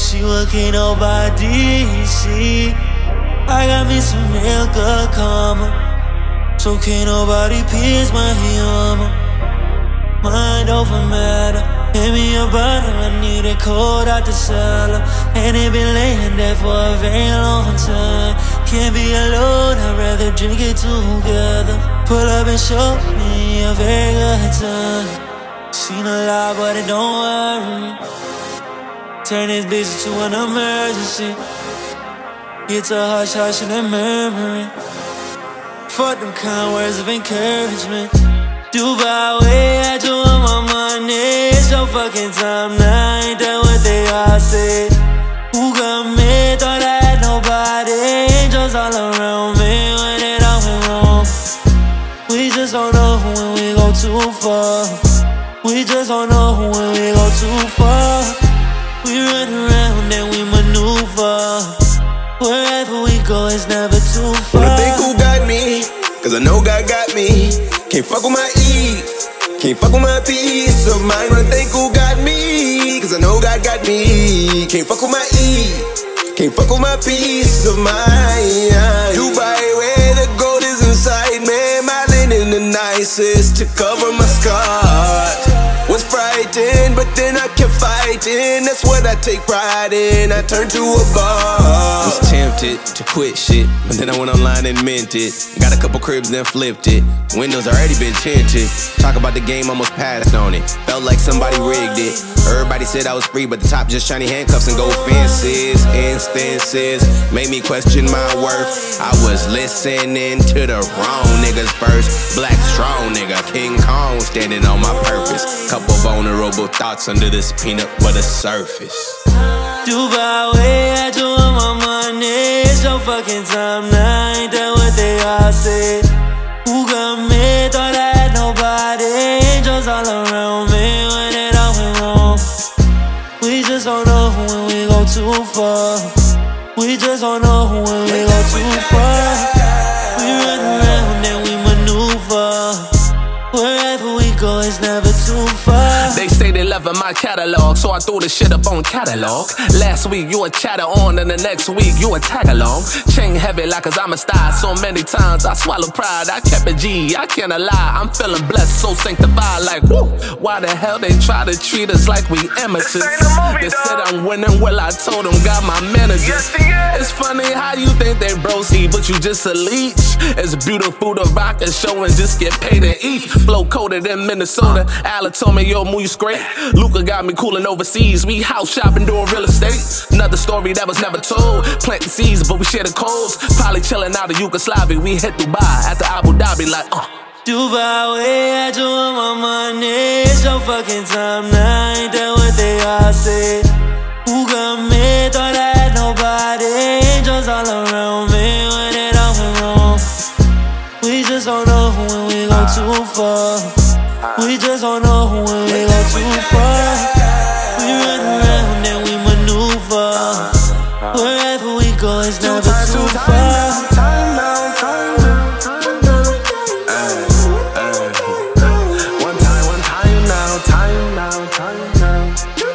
see what can't nobody see. I got me some real good karma, so can't nobody pierce my armor. Mind over matter, hand me a bottle, I need it cold out the cellar. And it been laying there for a very long time. Can't be alone, I'd rather drink it together. Pull up and show me a very good time. Seen a lot, but it don't worry me. Turn this bitch into an emergency. It's a hush hush and a murmuring. Fuck them kind words of encouragement. Dubai way, I do want my money. It's your fucking time now, ain't that what they all say? Who got me? Thought I had nobody. Angels all around me when it all went wrong. We just don't know when we go too far. We just don't know when we go too far. We run around and we maneuver. Wherever we go, it's never too far. Wanna think who got me? Cause I know God got me. Can't fuck with my ease, can't fuck with my peace of mind. Wanna think who got me? Cause I know God got me. Can't fuck with my ease, can't fuck with my peace of mind. Dubai, where the gold is inside, man. My linen the nicest to cover my scars. Was frightened, but then I kept fighting. That's what I take pride in. I turned to a bar. Was tempted to quit shit, but then I went online and meant it. Got a couple cribs, then flipped it. Windows already been tinted. Talk about the game, almost passed on it. Felt like somebody rigged it. Everybody said I was free, but the top just shiny handcuffs and gold fences. Instances made me question my worth. I was listening to the wrong niggas first. Black strong nigga, King Kong standing on my purpose. Couple vulnerable thoughts under this peanut butter surface. Dubai way, I do want my money. It's your fucking time now, ain't that what they all say? Who got me? Thought I had nobody. Angels all around me when it all went wrong. We just don't know when we go too far. We just don't know when we go too far. We run around and we maneuver. Wherever we go, it's never too far. They say they loving my catalog, so I threw the shit up on catalog. Last week you a chatter on, and the next week you a tag along. Chain heavy like a Amistad. So many times I swallow pride. I kept a G, I can't lie. I'm feeling blessed, so sanctified. Like woo, why the hell they try to treat us like we amateurs? They said I'm winning, well I told them got my managers. It's funny how you think they broski, but you just a leech. It's beautiful to rock a show and just get paid to eat. Flow coated in Minnesota. Ala told me, yo, move you straight. Luca got me cooling overseas. We house shopping, doing real estate. Another story that was never told. Plant the seeds, but we share the codes. Probably chilling out of Yugoslavia. We hit Dubai after Abu Dhabi like, Dubai way, I do want my money. It's your fucking time now, ain't that what they all say? Who got me? Thought I had nobody. Angels all around me when it all went wrong. We just don't know when we go too far. We just don't know when we go too far. We run around and we maneuver. Wherever we go, it's never too far. Time now, time now, time now. One time now, time now, time now.